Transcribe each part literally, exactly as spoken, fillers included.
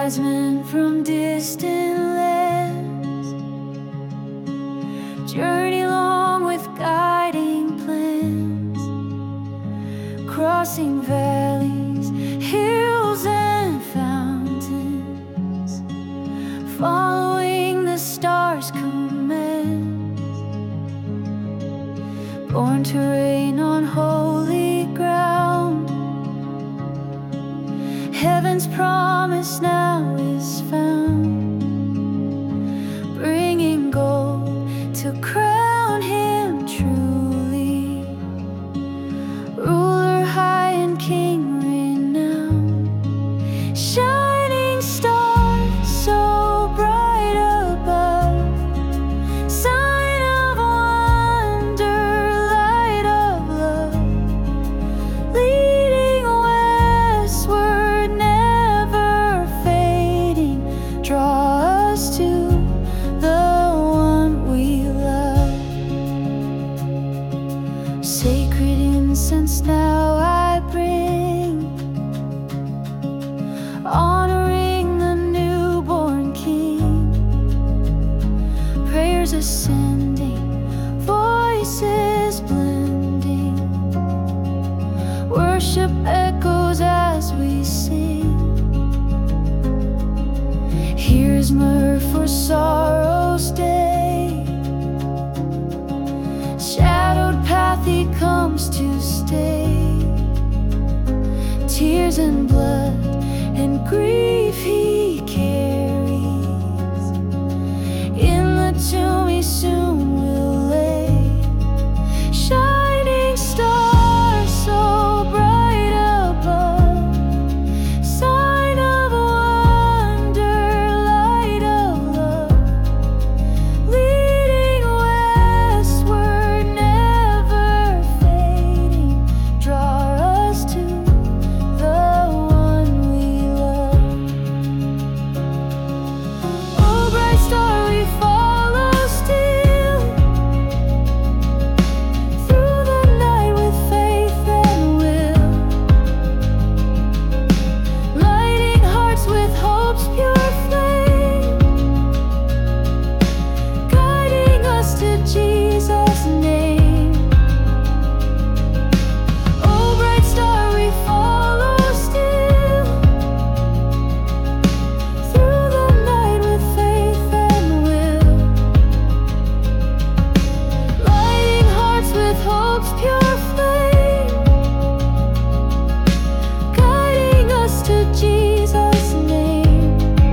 wise men from distant lands journey along with guiding plans, crossing valleys, hills, and fountains, following the stars' commands, born to reign on holy ground. Heaven's promise now is found, bringing gold to crown him truly, ruler high and king renowned. Shining star so bright above, sign of wonder, light of love, leading westward, never fading. Draw us to the one we love. Sacred incense now I bring, honoring the newborn King. Prayers ascending, voices blending, worship echoes as we sing. Here's myrrh for sorrow's day, shadowed path he comes to stay. Tears and blood and grief he carries, in the tomb he soon will lay. Shining star so bright above, sign of wonder, light of love, leading westward, never fading. Draw us to the one we love. Oh, bright star, we follow still, through the night with faith and will, lighting hearts with hope's pure flame, guiding us to Jesus' name. Oh, bright star, we follow still, through the night with faith and will, lighting hearts with hope's pure flame, guiding us to Jesus' name.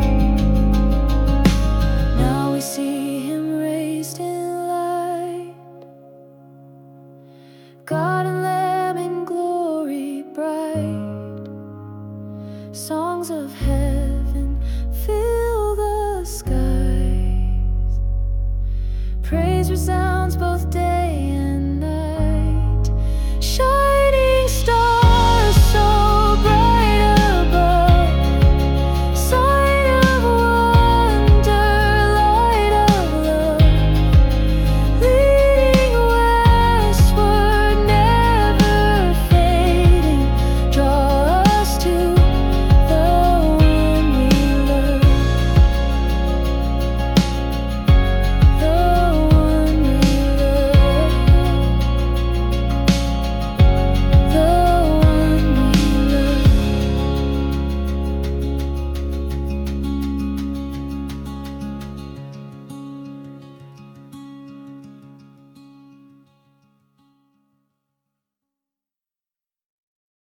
Now we see him raised in light, God